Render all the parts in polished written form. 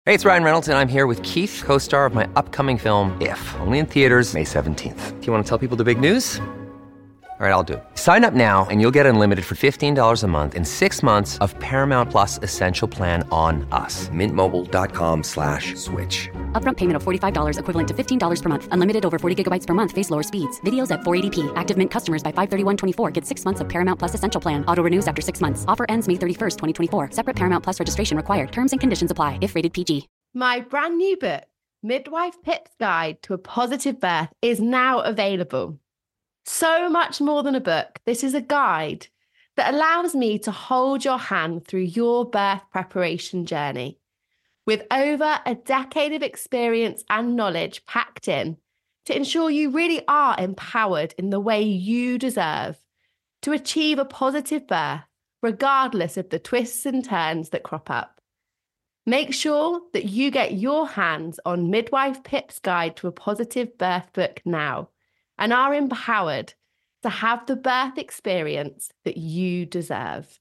Hey, it's Ryan Reynolds, and I'm here with Keith, co-star of my upcoming film, If, only in theaters May 17th. Do you want to tell people the big news? All right, I'll do it. Sign up now and you'll get unlimited for $15 a month and 6 months of Paramount Plus Essential Plan on us. MintMobile.com/switch. Upfront payment of $45 equivalent to $15 per month. Unlimited over 40 gigabytes per month. Face lower speeds. Videos at 480p. Active Mint customers by 531.24 get 6 months of Paramount Plus Essential Plan. Auto renews after 6 months. Offer ends May 31st, 2024. Separate Paramount Plus registration required. Terms and conditions apply if rated PG. My brand new book, Midwife Pip's Guide to a Positive Birth, is now available. So much more than a book, this is a guide that allows me to hold your hand through your birth preparation journey. With over a decade of experience and knowledge packed in to ensure you really are empowered in the way you deserve to achieve a positive birth, regardless of the twists and turns that crop up. Make sure that you get your hands on Midwife Pip's Guide to a Positive Birth book now and are empowered to have the birth experience that you deserve.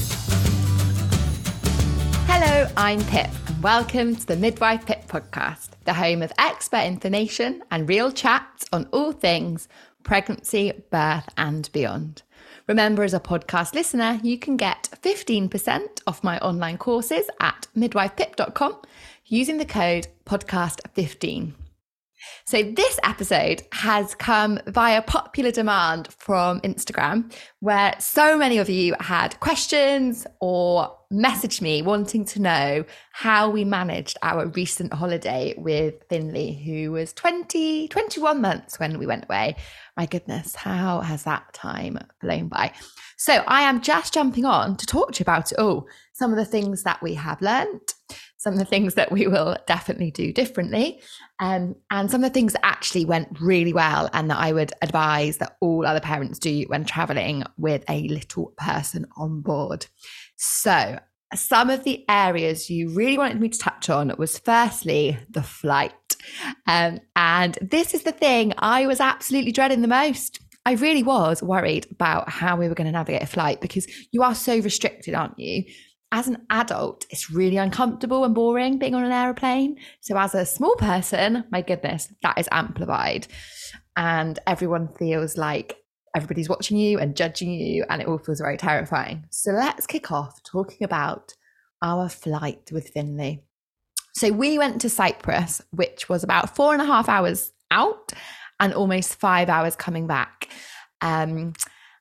Hello, I'm Pip, and welcome to the Midwife Pip podcast, the home of expert information and real chats on all things pregnancy, birth, and beyond. Remember, as a podcast listener, you can get 15% off my online courses at midwifepip.com using the code podcast15. So this episode has come via popular demand from Instagram, where so many of you had questions or messaged me wanting to know how we managed our recent holiday with Finley, who was 21 months when we went away. My goodness, how has that time flown by? So I am just jumping on to talk to you about it all. Some of the things that we have learnt, some of the things that we will definitely do differently, and some of the things that actually went really well and that I would advise that all other parents do when traveling with a little person on board. So some of the areas you really wanted me to touch on was firstly the flight. And this is the thing I was absolutely dreading the most. I really was worried about how we were going to navigate a flight because you are so restricted, aren't you? As an adult, it's really uncomfortable and boring being on an aeroplane. So as a small person, my goodness, that is amplified. And everyone feels like everybody's watching you and judging you, and it all feels very terrifying. So let's kick off talking about our flight with Finley. So we went to Cyprus, which was about 4.5 hours out and almost 5 hours coming back. And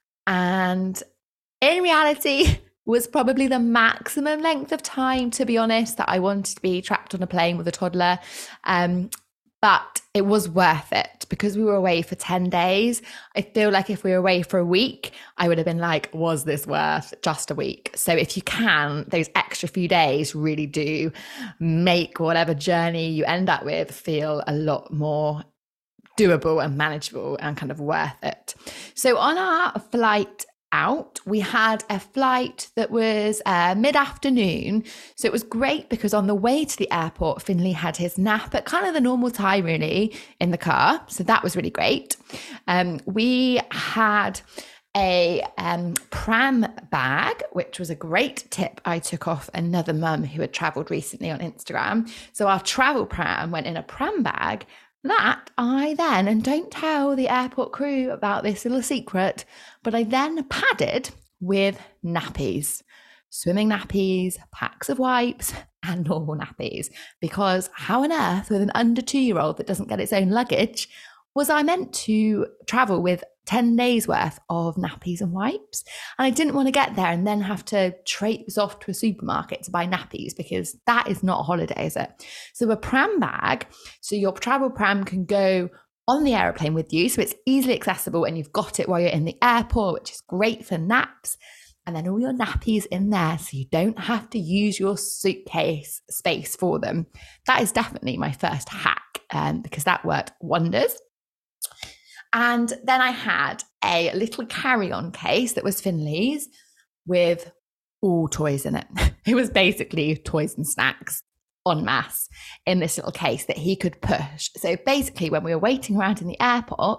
in reality, was probably the maximum length of time, to be honest, that I wanted to be trapped on a plane with a toddler. But it was worth it because we were away for 10 days. I feel like if we were away for a week, I would have been like, was this worth just a week? So if you can, those extra few days really do make whatever journey you end up with feel a lot more doable and manageable and kind of worth it. So on our flight out, we had a flight that was mid-afternoon, so it was great because on the way to the airport Finley had his nap at kind of the normal time really in the car, so that was really great. We had a pram bag, which was a great tip I took off another mum who had travelled recently on Instagram. So our travel pram went in a pram bag that I then, and don't tell the airport crew about this little secret, but I then padded with nappies, swimming nappies, packs of wipes, and normal nappies. Because how on earth, with an under 2-year-old that doesn't get its own luggage, was I meant to travel with 10 days worth of nappies and wipes? And I didn't want to get there and then have to traipse off to a supermarket to buy nappies, because that is not a holiday, is it? So a pram bag, so your travel pram can go on the airplane with you, so it's easily accessible and you've got it while you're in the airport, which is great for naps. And then all your nappies in there, so you don't have to use your suitcase space for them. That is definitely my first hack, because that worked wonders. And then I had a little carry-on case that was Finley's with all toys in it. It was basically toys and snacks en masse in this little case that he could push. So basically when we were waiting around in the airport,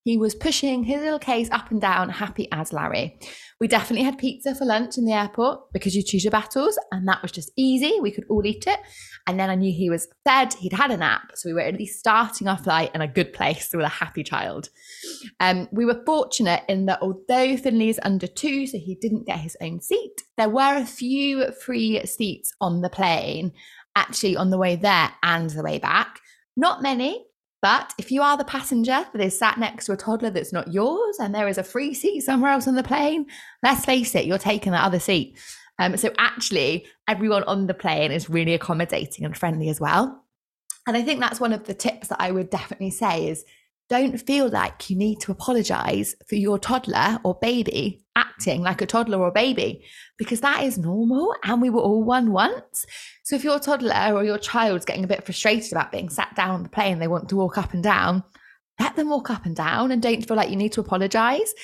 He was pushing his little case up and down, happy as Larry. We definitely had pizza for lunch in the airport because you choose your battles, and that was just easy. We could all eat it. And then I knew he was fed, he'd had a nap. So we were at least starting our flight in a good place with a happy child. We were fortunate in that although Finley is under 2, so he didn't get his own seat, there were a few free seats on the plane, actually on the way there and the way back. Not many. But if you are the passenger that is sat next to a toddler that's not yours and there is a free seat somewhere else on the plane, let's face it, you're taking that other seat. So actually, everyone on the plane is really accommodating and friendly as well. And I think that's one of the tips that I would definitely say is don't feel like you need to apologize for your toddler or baby acting like a toddler or baby, because that is normal and we were all one once. So if your toddler or your child's getting a bit frustrated about being sat down on the plane, they want to walk up and down, let them walk up and down and don't feel like you need to apologize,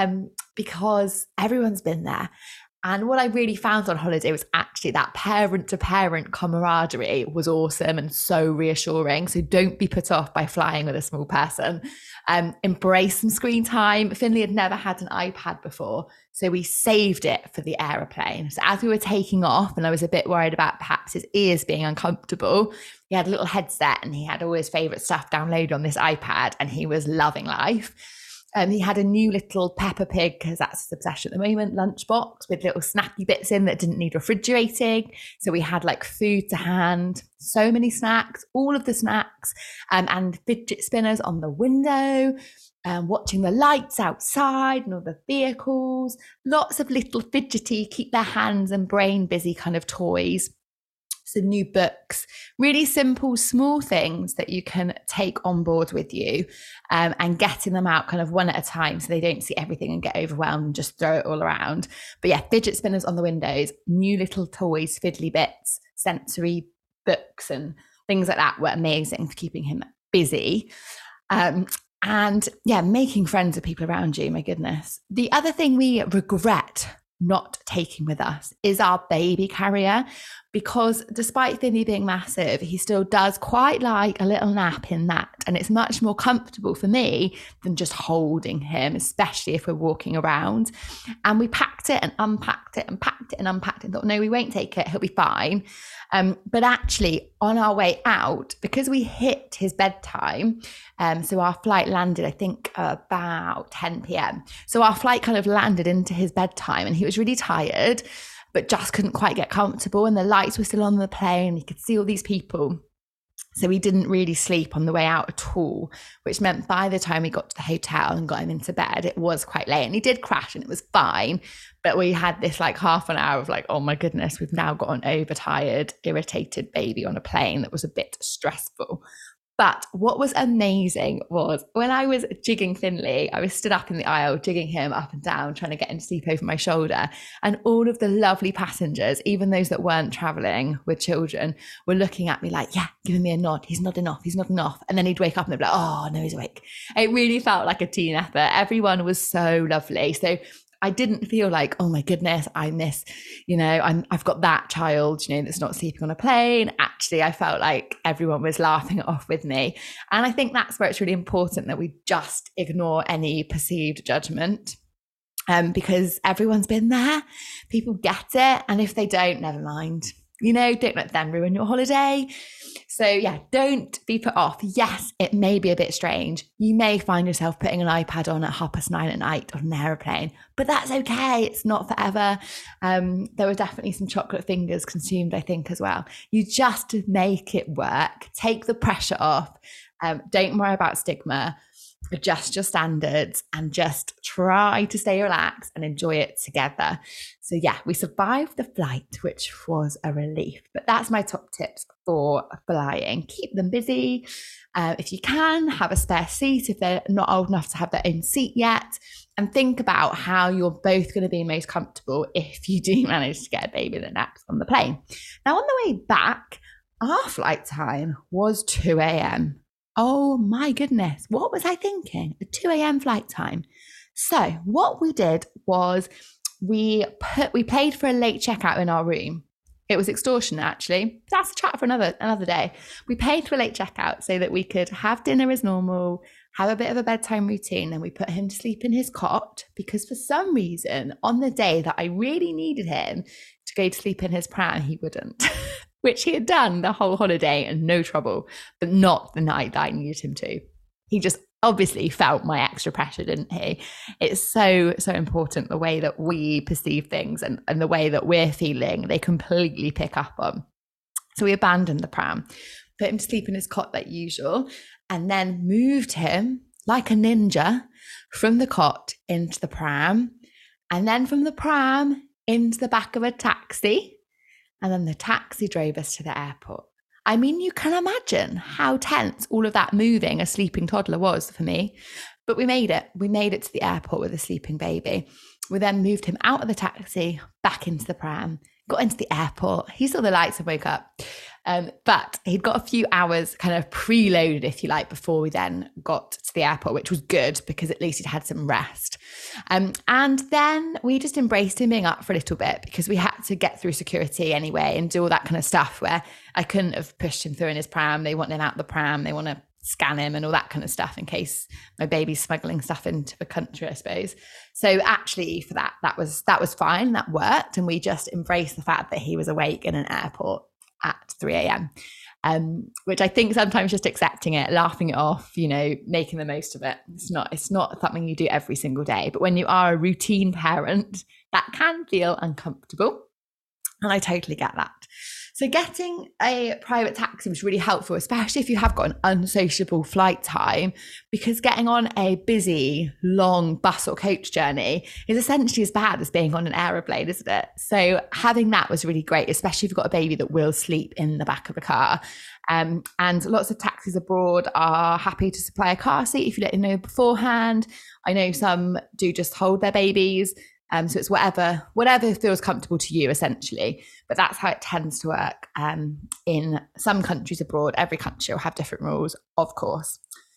because everyone's been there. And what I really found on holiday was actually that parent to parent camaraderie was awesome and so reassuring. So don't be put off by flying with a small person. Embrace some screen time. Finley had never had an iPad before, so we saved it for the aeroplane. So as we were taking off, and I was a bit worried about perhaps his ears being uncomfortable, he had a little headset and he had all his favorite stuff downloaded on this iPad and he was loving life. He had a new little Peppa Pig, because that's his obsession at the moment, lunchbox with little snacky bits in that didn't need refrigerating. So we had like food to hand, so many snacks, all of the snacks, and fidget spinners on the window, watching the lights outside and all the vehicles, lots of little fidgety, keep their hands and brain busy kind of toys. Some new books, really simple, small things that you can take on board with you, and getting them out kind of one at a time so they don't see everything and get overwhelmed and just throw it all around. But yeah, fidget spinners on the windows, new little toys, fiddly bits, sensory books and things like that were amazing for keeping him busy. And yeah, making friends with people around you, my goodness. The other thing we regret not taking with us is our baby carrier, because despite Finley being massive, he still does quite like a little nap in that, and it's much more comfortable for me than just holding him, especially if we're walking around. And we packed it and unpacked it and packed it and unpacked it and thought, no, we won't take it, he'll be fine. But actually on our way out, because we hit his bedtime, so our flight landed, I think about 10 p.m. So our flight kind of landed into his bedtime and he was really tired, but just couldn't quite get comfortable. And the lights were still on the plane. He could see all these people. So he didn't really sleep on the way out at all, which meant by the time we got to the hotel and got him into bed, it was quite late. And he did crash and it was fine. But we had this like half an hour of like, oh my goodness, we've now got an overtired, irritated baby on a plane that was a bit stressful. But what was amazing was when I was jigging Finley, I was stood up in the aisle, jigging him up and down, trying to get him to sleep over my shoulder. And all of the lovely passengers, even those that weren't traveling with children, were looking at me like, yeah, giving me a nod. He's nodding off. He's nodding off. And then he'd wake up and they'd be like, oh, no, he's awake. It really felt like a team effort. Everyone was so lovely. So I didn't feel like, oh my goodness, I miss, I've got that child, that's not sleeping on a plane. Actually, I felt like everyone was laughing it off with me. And I think that's where it's really important that we just ignore any perceived judgment, because everyone's been there. People get it. And if they don't, never mind. Don't let them ruin your holiday. So yeah, don't be put off. Yes, it may be a bit strange. You may find yourself putting an iPad on at 9:30 at night on an aeroplane, but that's okay. It's not forever. There were definitely some chocolate fingers consumed, I think, as well. You just make it work. Take the pressure off. Don't worry about stigma. Adjust your standards and just try to stay relaxed and enjoy it together. So yeah, we survived the flight, which was a relief. But that's my top tips for flying. Keep them busy. If you can, have a spare seat if they're not old enough to have their own seat yet. And think about how you're both going to be most comfortable if you do manage to get a baby that naps on the plane. Now, on the way back, our flight time was 2 a.m. Oh my goodness, what was I thinking? A 2 a.m. flight time. So what we did was we paid for a late checkout in our room. It was extortion, actually. That's a chat for another day. We paid for a late checkout so that we could have dinner as normal, have a bit of a bedtime routine. Then we put him to sleep in his cot because for some reason, on the day that I really needed him to go to sleep in his pram, he wouldn't, which he had done the whole holiday and no trouble, but not the night that I needed him to. He just obviously felt my extra pressure, didn't he? It's so important the way that we perceive things and the way that we're feeling, they completely pick up on. So we abandoned the pram, put him to sleep in his cot like usual, and then moved him like a ninja from the cot into the pram, and then from the pram into the back of a taxi, and then the taxi drove us to the airport. I mean, you can imagine how tense all of that moving a sleeping toddler was for me. But we made it. We made it to the airport with a sleeping baby. We then moved him out of the taxi, back into the pram, got into the airport. He saw the lights and woke up. But he'd got a few hours kind of preloaded, if you like, before we then got to the airport, which was good because at least he'd had some rest. And then we just embraced him being up for a little bit because we had to get through security anyway and do all that kind of stuff where I couldn't have pushed him through in his pram. They want him out the pram. They want to scan him and all that kind of stuff in case my baby's smuggling stuff into the country, I suppose. So actually for that was fine. That worked. And we just embraced the fact that he was awake in an airport at 3 a.m. Which I think sometimes just accepting it, laughing it off, making the most of it. It's not something you do every single day, but when you are a routine parent, that can feel uncomfortable. And I totally get that. So getting a private taxi was really helpful, especially if you have got an unsociable flight time, because getting on a busy, long bus or coach journey is essentially as bad as being on an aeroplane, isn't it? So having that was really great, especially if you've got a baby that will sleep in the back of the car. And lots of taxis abroad are happy to supply a car seat if you let them know beforehand. I know some do just hold their babies. So it's whatever feels comfortable to you, essentially. But that's how it tends to work in some countries abroad. Every country will have different rules, of course.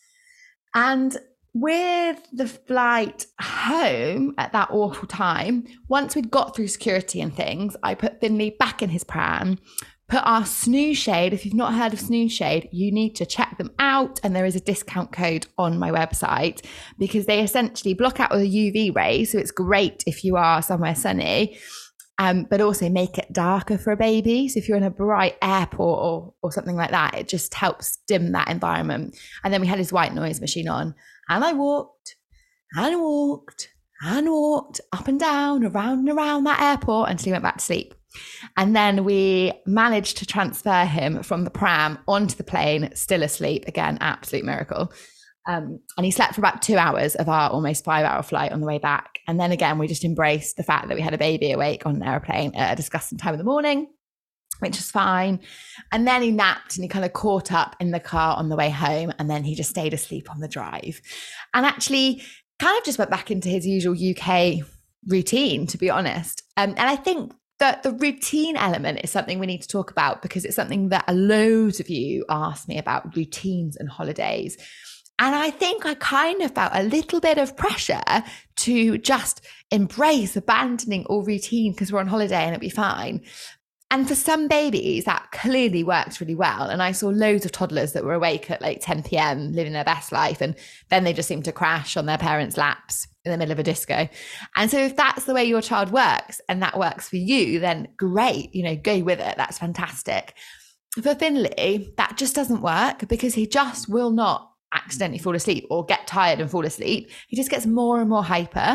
And with the flight home at that awful time, once we'd got through security and things, I put Finley back in his pram, put our Snooze Shade. If you've not heard of Snooze Shade, you need to check them out. And there is a discount code on my website because they essentially block out all the UV rays. So it's great if you are somewhere sunny, but also make it darker for a baby. So if you're in a bright airport or something like that, it just helps dim that environment. And then we had his white noise machine on, and I walked and walked and walked up and down, around and around that airport until he went back to sleep. And then we managed to transfer him from the pram onto the plane, still asleep. Again, absolute miracle. And he slept for about 2 hours of our almost 5-hour flight on the way back. And then again, we just embraced the fact that we had a baby awake on an airplane at a disgusting time in the morning, which is fine. And then he napped and he kind of caught up in the car on the way home. And then he just stayed asleep on the drive and actually kind of just went back into his usual UK routine, to be honest. And I think that the routine element is something we need to talk about because it's something that a load of you asked me about, routines and holidays. And I think I kind of felt a little bit of pressure to just embrace abandoning all routine because we're on holiday and it'll be fine. And for some babies, that clearly works really well. And I saw loads of toddlers that were awake at like 10 p.m, living their best life. And then they just seem to crash on their parents' laps in the middle of a disco. And so if that's the way your child works and that works for you, then great, go with it. That's fantastic. For Finley, that just doesn't work because he just will not accidentally fall asleep or get tired and fall asleep. He just gets more and more hyper.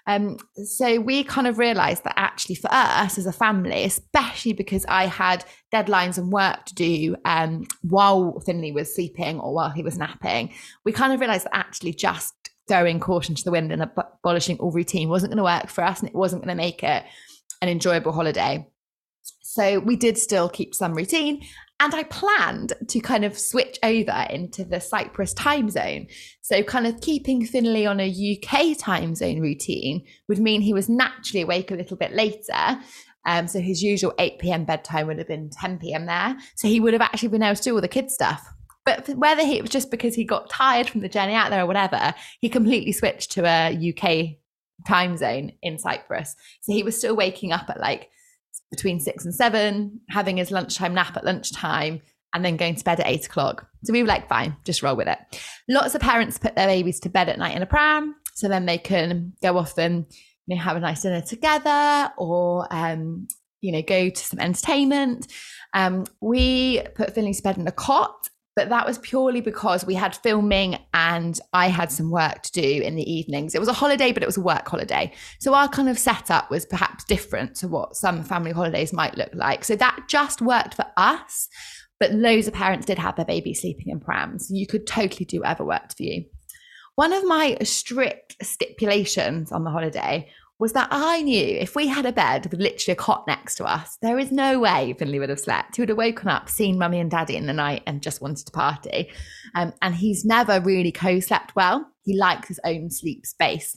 So we kind of realized that actually for us as a family, especially because I had deadlines and work to do while Finley was sleeping or while he was napping, we kind of realized that actually just throwing caution to the wind and abolishing all routine wasn't going to work for us and it wasn't going to make it an enjoyable holiday. So we did still keep some routine. And I planned to kind of switch over into the Cyprus time zone. So kind of keeping Finley on a UK time zone routine would mean he was naturally awake a little bit later. So his usual 8 p.m. bedtime would have been 10 p.m. there. So he would have actually been able to do all the kid stuff. But whether it was just because he got tired from the journey out there or whatever, he completely switched to a UK time zone in Cyprus. So he was still waking up at like between 6 and 7, having his lunchtime nap at lunchtime, and then going to bed at 8 o'clock. So we were like, fine, just roll with it. Lots of parents put their babies to bed at night in a pram, so then they can go off and have a nice dinner together, or go to some entertainment. We put Finley to bed in a cot, but that was purely because we had filming and I had some work to do in the evenings. It was a holiday, but it was a work holiday. So our kind of setup was perhaps different to what some family holidays might look like. So that just worked for us, but loads of parents did have their babies sleeping in prams. You could totally do whatever worked for you. One of my strict stipulations on the holiday was that I knew if we had a bed with literally a cot next to us, there is no way Finley would have slept. He would have woken up, seen mummy and daddy in the night and just wanted to party. And he's never really co-slept well. He likes his own sleep space.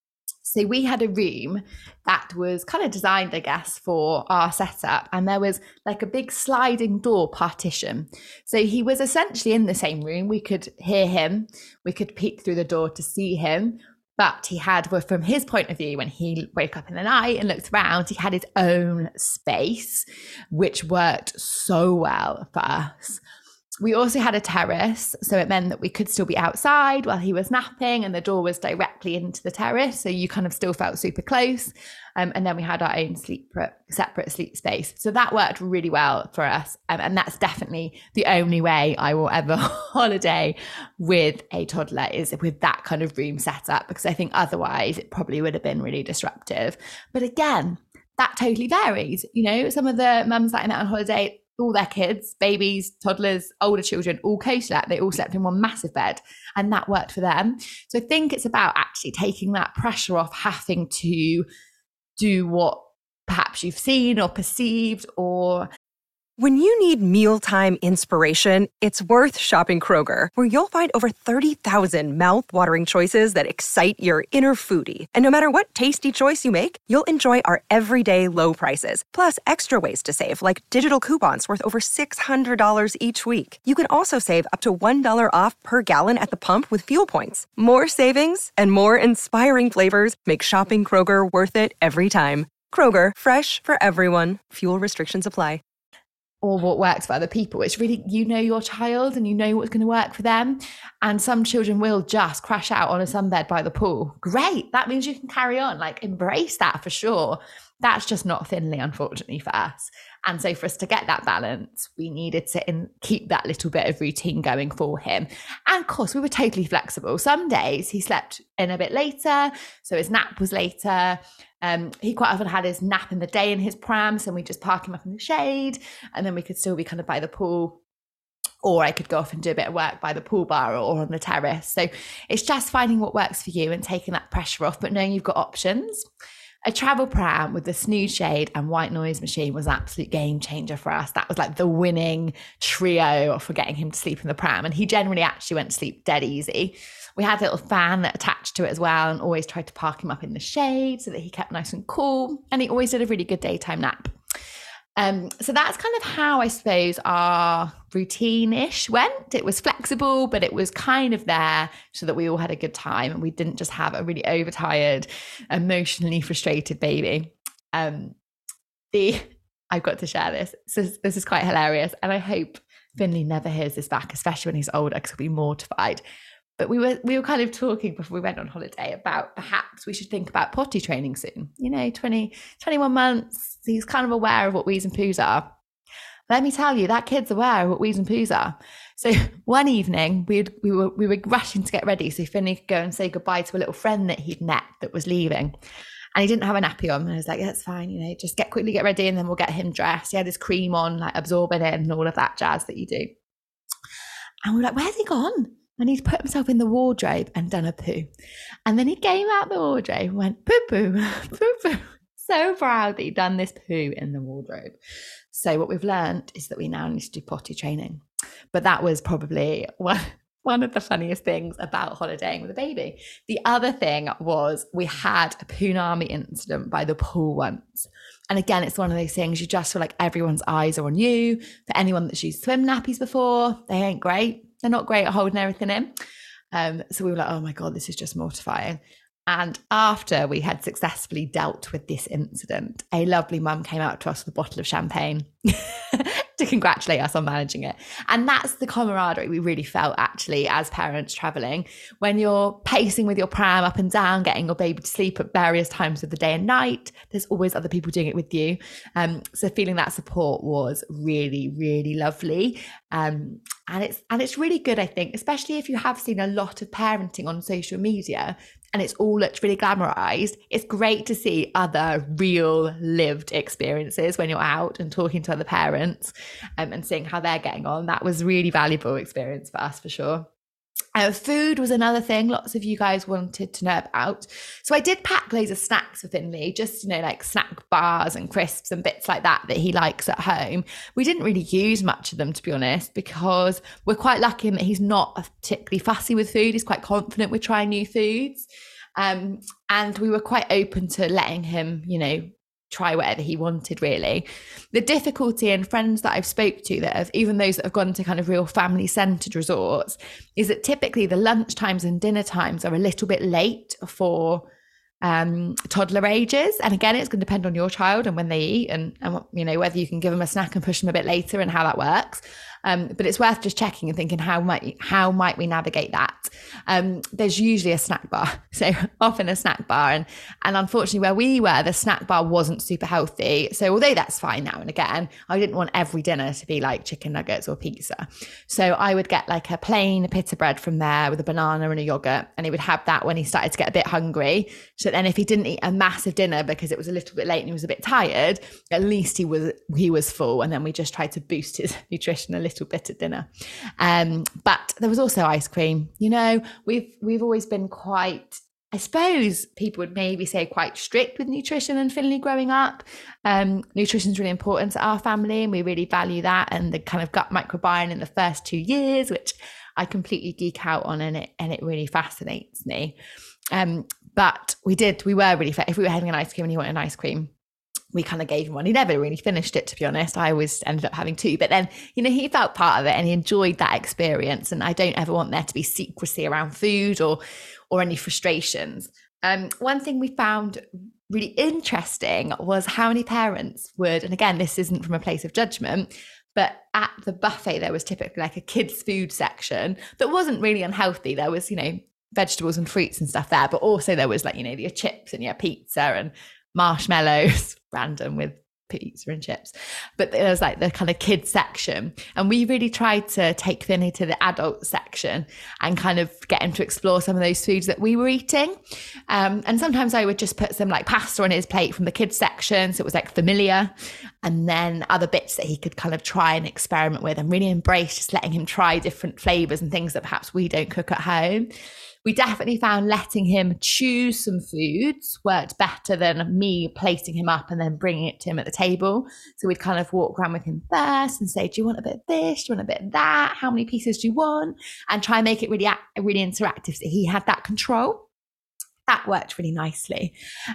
So we had a room that was kind of designed, I guess, for our setup. And there was like a big sliding door partition. So he was essentially in the same room. We could hear him. We could peek through the door to see him. But he had, well, from his point of view, when he woke up in the night and looked around, he had his own space, which worked so well for us. We also had a terrace, so it meant that we could still be outside while he was napping, and the door was directly into the terrace, so you kind of still felt super close. And then we had our own separate sleep space. So that worked really well for us. And that's definitely the only way I will ever holiday with a toddler, is with that kind of room set up, because I think otherwise it probably would have been really disruptive. But again, that totally varies. Some of the mums that I met on holiday, all their kids, babies, toddlers, older children, all co-slept. They all slept in one massive bed, and that worked for them. So I think it's about actually taking that pressure off having to do what perhaps you've seen or perceived. Or when you need mealtime inspiration, it's worth shopping Kroger, where you'll find over 30,000 mouth-watering choices that excite your inner foodie. And no matter what tasty choice you make, you'll enjoy our everyday low prices, plus extra ways to save, like digital coupons worth over $600 each week. You can also save up to $1 off per gallon at the pump with fuel points. More savings and more inspiring flavors make shopping Kroger worth it every time. Kroger, fresh for everyone. Fuel restrictions apply. Or what works for other people. It's really, your child and what's going to work for them. And some children will just crash out on a sunbed by the pool. Great. That means you can carry on. Embrace that for sure. That's just not Finley, unfortunately, for us. And so for us to get that balance, we needed to keep that little bit of routine going for him. And of course, we were totally flexible. Some days he slept in a bit later, so his nap was later. He quite often had his nap in the day in his pram, so we just park him up in the shade, and then we could still be kind of by the pool. Or I could go off and do a bit of work by the pool bar or on the terrace. So it's just finding what works for you and taking that pressure off, but knowing you've got options. A travel pram with the snooze shade and white noise machine was an absolute game changer for us. That was like the winning trio for getting him to sleep in the pram. And he generally actually went to sleep dead easy. We had a little fan attached to it as well, and always tried to park him up in the shade so that he kept nice and cool. And he always did a really good daytime nap. So that's kind of how I suppose our routine-ish went. It was flexible, but it was kind of there so that we all had a good time and we didn't just have a really overtired, emotionally frustrated baby. I've got to share this. This is quite hilarious, and I hope Finley never hears this back, especially when he's older, because he'll be mortified. But we were kind of talking before we went on holiday about perhaps we should think about potty training soon. 21 months, he's kind of aware of what wheeze and poos are. Let me tell you, that kid's aware of what wheeze and poos are. So one evening, we were rushing to get ready so Finley could go and say goodbye to a little friend that he'd met that was leaving. And he didn't have a nappy on. And I was like, that's fine, just quickly get ready and then we'll get him dressed. He had his cream on, absorbing it and all of that jazz that you do. And we're like, where's he gone? And he'd put himself in the wardrobe and done a poo. And then he came out the wardrobe and went, poo-poo, poo-poo. So proud that he'd done this poo in the wardrobe. So what we've learned is that we now need to do potty training. But that was probably one of the funniest things about holidaying with a baby. The other thing was we had a Poonami incident by the pool once. And again, it's one of those things you just feel like everyone's eyes are on you. For anyone that's used swim nappies before, they ain't great. They're not great at holding everything in. So we were like, oh my God, this is just mortifying. And after we had successfully dealt with this incident, a lovely mum came out to us with a bottle of champagne to congratulate us on managing it. And that's the camaraderie we really felt actually as parents traveling. When you're pacing with your pram up and down, getting your baby to sleep at various times of the day and night, there's always other people doing it with you. So feeling that support was really, really lovely. And it's really good, I think, especially if you have seen a lot of parenting on social media and it's all looked really glamorized. It's great to see other real lived experiences when you're out and talking to other parents and seeing how they're getting on. That was really valuable experience for us, for sure. Food was another thing lots of you guys wanted to know about. So I did pack loads of snacks for Finley, just, like snack bars and crisps and bits like that he likes at home. We didn't really use much of them, to be honest, because we're quite lucky in that he's not particularly fussy with food. He's quite confident with trying new foods. And we were quite open to letting him, try whatever he wanted, really. The difficulty, and friends that I've spoke to that have, even those that have gone to kind of real family centered resorts, is that typically the lunch times and dinner times are a little bit late for toddler ages. And again, it's going to depend on your child and when they eat and whether you can give them a snack and push them a bit later and how that works. But it's worth just checking and thinking, how might we navigate that? There's usually a snack bar, so often a snack bar. And unfortunately, where we were, the snack bar wasn't super healthy. So although that's fine now and again, I didn't want every dinner to be like chicken nuggets or pizza. So I would get like a plain pita bread from there with a banana and a yogurt. And he would have that when he started to get a bit hungry. So then if he didn't eat a massive dinner because it was a little bit late and he was a bit tired, at least he was full. And then we just tried to boost his nutrition a little bit at dinner. But there was also ice cream. We've always been quite, I suppose people would maybe say, quite strict with nutrition and Finley growing up. Nutrition is really important to our family and we really value that, and the kind of gut microbiome in the first 2 years, which I completely geek out on, and it really fascinates me. But we were really fair. If we were having an ice cream and he wanted an ice cream, we kind of gave him one. He never really finished it, to be honest. I always ended up having two, but then, he felt part of it and he enjoyed that experience. And I don't ever want there to be secrecy around food or any frustrations. One thing we found really interesting was how many parents would, and again, this isn't from a place of judgment, but at the buffet, there was typically like a kids' food section that wasn't really unhealthy. There was, vegetables and fruits and stuff there, but also there was like, your chips and your pizza and marshmallows, random with pizza and chips. But there was like the kind of kids section. And we really tried to take Finley to the adult section and kind of get him to explore some of those foods that we were eating. And sometimes I would just put some like pasta on his plate from the kids section. So it was like familiar. And then other bits that he could kind of try and experiment with, and really embrace just letting him try different flavors and things that perhaps we don't cook at home. We definitely found letting him choose some foods worked better than me placing him up and then bringing it to him at the table. So we'd kind of walk around with him first and say, do you want a bit of this? Do you want a bit of that? How many pieces do you want? And try and make it really interactive so he had that control. That worked really nicely.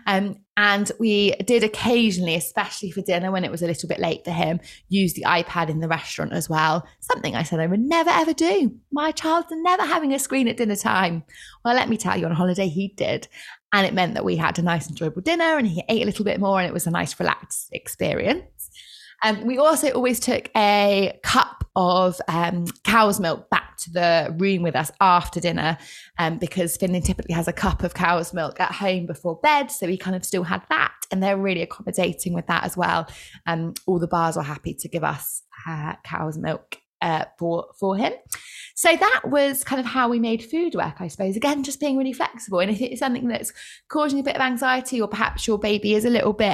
And we did occasionally, especially for dinner when it was a little bit late for him, use the iPad in the restaurant as well. Something I said I would never, ever do. My child's never having a screen at dinner time. Well, let me tell you, on holiday, he did. And it meant that we had a nice, enjoyable dinner and he ate a little bit more and it was a nice, relaxed experience. We also always took a cup of cow's milk back to the room with us after dinner, because Finley typically has a cup of cow's milk at home before bed. So we kind of still had that, and they're really accommodating with that as well. All the bars were happy to give us cow's milk for him. So that was kind of how we made food work, I suppose. Again, just being really flexible. And if it's something that's causing a bit of anxiety, or perhaps your baby is a little bit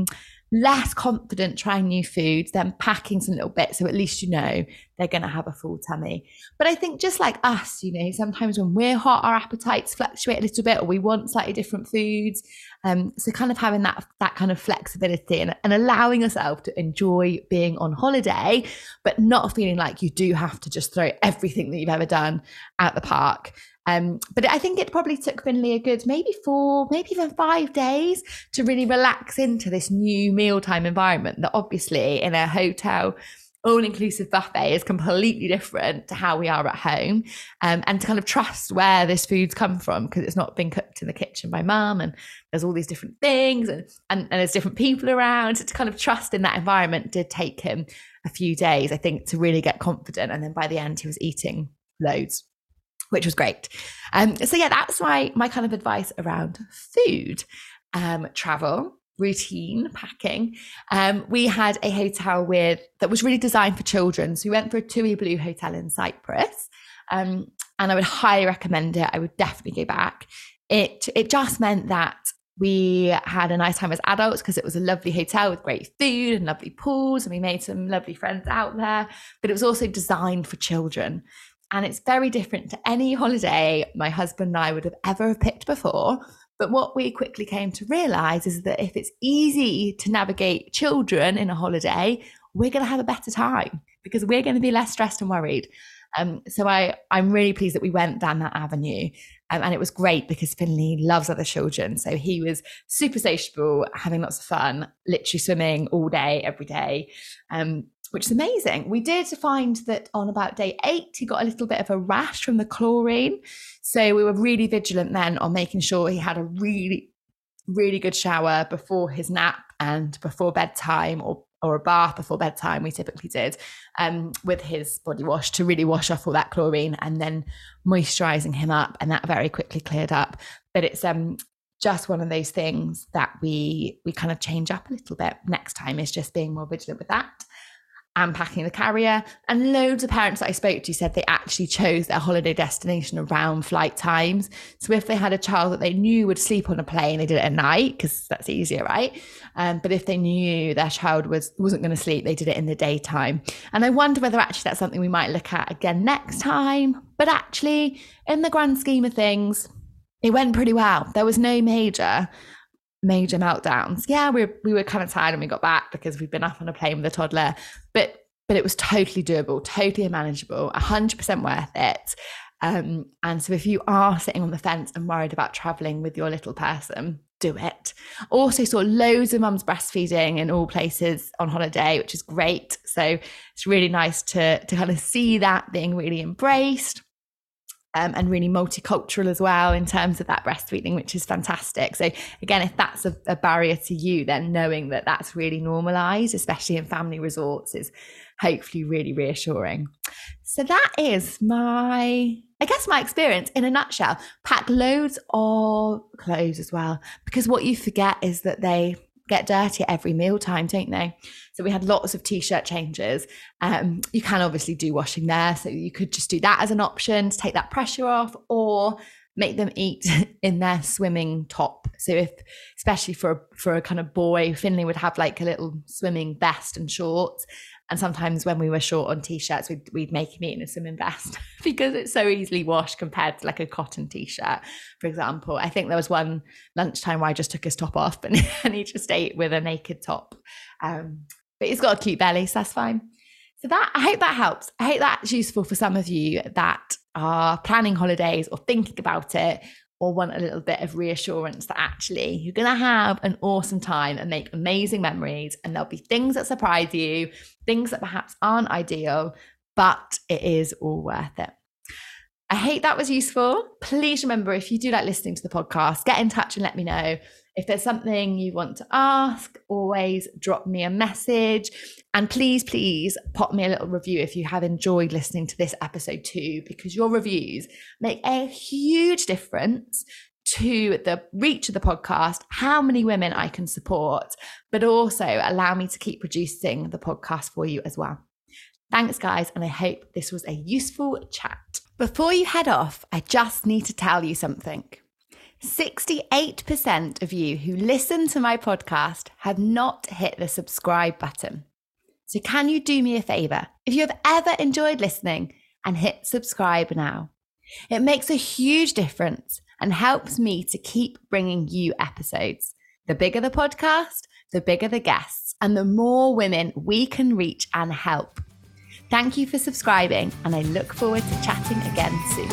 less confident trying new foods, then packing some little bits so at least they're going to have a full tummy. But I think just like us, sometimes when we're hot, our appetites fluctuate a little bit, or we want slightly different foods. So kind of having that kind of flexibility and allowing yourself to enjoy being on holiday, but not feeling like you do have to just throw everything that you've ever done at the park. But I think it probably took Finley a good maybe 4, maybe even 5 days to really relax into this new mealtime environment that obviously in a hotel all-inclusive buffet is completely different to how we are at home, and to kind of trust where this food's come from, because it's not been cooked in the kitchen by mum, and there's all these different things, and there's different people around. So to kind of trust in that environment did take him a few days, I think, to really get confident. And then by the end, he was eating loads, which was great. So yeah, that's my kind of advice around food, travel, routine, packing. We had a hotel that was really designed for children. So we went for a TUI Blue hotel in Cyprus, and I would highly recommend it. I would definitely go back. It just meant that we had a nice time as adults because it was a lovely hotel with great food and lovely pools, and we made some lovely friends out there. But it was also designed for children. And it's very different to any holiday my husband and I would have ever picked before. But what we quickly came to realize is that if it's easy to navigate children in a holiday, we're going to have a better time because we're going to be less stressed and worried. So I'm really pleased that we went down that avenue. And it was great because Finley loves other children. So he was super sociable, having lots of fun, literally swimming all day, every day, which is amazing. We did find that on about day 8, he got a little bit of a rash from the chlorine. So we were really vigilant then on making sure he had a really, really good shower before his nap and before bedtime, or a bath before bedtime, we typically did, with his body wash to really wash off all that chlorine, and then moisturizing him up. And that very quickly cleared up. But it's just one of those things that we kind of change up a little bit next time, is just being more vigilant with that. And packing the carrier. And loads of parents that I spoke to said they actually chose their holiday destination around flight times. So if they had a child that they knew would sleep on a plane, they did it at night because that's easier, right? But if they knew their child wasn't going to sleep, they did it in the daytime. And I wonder whether actually that's something we might look at again next time. But actually, in the grand scheme of things, it went pretty well. There was no major meltdowns. Yeah, we were kind of tired when we got back because we'd been up on a plane with a toddler, but it was totally doable, totally manageable, 100% worth it. And so if you are sitting on the fence and worried about traveling with your little person, do it. Also saw loads of mums breastfeeding in all places on holiday, which is great. So it's really nice to kind of see that being really embraced. And really multicultural as well in terms of that breastfeeding, which is fantastic. So again, if that's a barrier to you, then knowing that that's really normalized, especially in family resorts, is hopefully really reassuring. So that is my experience in a nutshell. Pack loads of clothes as well, because what you forget is that they get dirty at every mealtime, don't they? So we had lots of t-shirt changes. You can obviously do washing there, so you could just do that as an option to take that pressure off, or make them eat in their swimming top. So especially for a kind of boy, Finley would have like a little swimming vest and shorts. And sometimes when we were short on t-shirts, we'd make him eat in a swimming vest because it's so easily washed compared to like a cotton t-shirt, for example. I think there was one lunchtime where I just took his top off and he just ate with a naked top. But he's got a cute belly, so that's fine. So I hope that helps. I hope that's useful for some of you that are planning holidays or thinking about it, or want a little bit of reassurance that actually you're going to have an awesome time and make amazing memories, and there'll be things that surprise you, things that perhaps aren't ideal, but it is all worth it. I hope that was useful. Please remember, if you do like listening to the podcast, get in touch and let me know. If there's something you want to ask, always drop me a message. And please pop me a little review if you have enjoyed listening to this episode too, because your reviews make a huge difference to the reach of the podcast, how many women I can support, but also allow me to keep producing the podcast for you as well. Thanks, guys, and I hope this was a useful chat. Before you head off, I just need to tell you something. 68% of you who listen to my podcast have not hit the subscribe button. So can you do me a favor? If you have ever enjoyed listening, and hit subscribe now. It makes a huge difference and helps me to keep bringing you episodes. The bigger the podcast, the bigger the guests, and the more women we can reach and help. Thank you for subscribing, and I look forward to chatting again soon.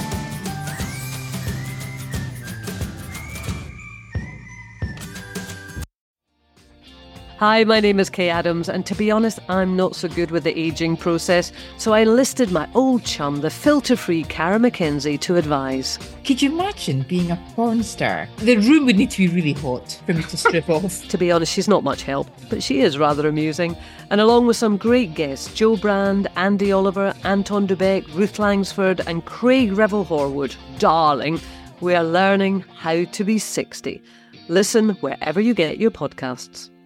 Hi, my name is Kay Adams, and to be honest, I'm not so good with the ageing process, so I enlisted my old chum, the filter-free Cara McKenzie, to advise. Could you imagine being a porn star? The room would need to be really hot for me to strip off. To be honest, she's not much help, but she is rather amusing. And along with some great guests, Joe Brand, Andy Oliver, Anton Dubeck, Ruth Langsford and Craig Revel-Horwood, darling, we are learning how to be 60. Listen wherever you get your podcasts.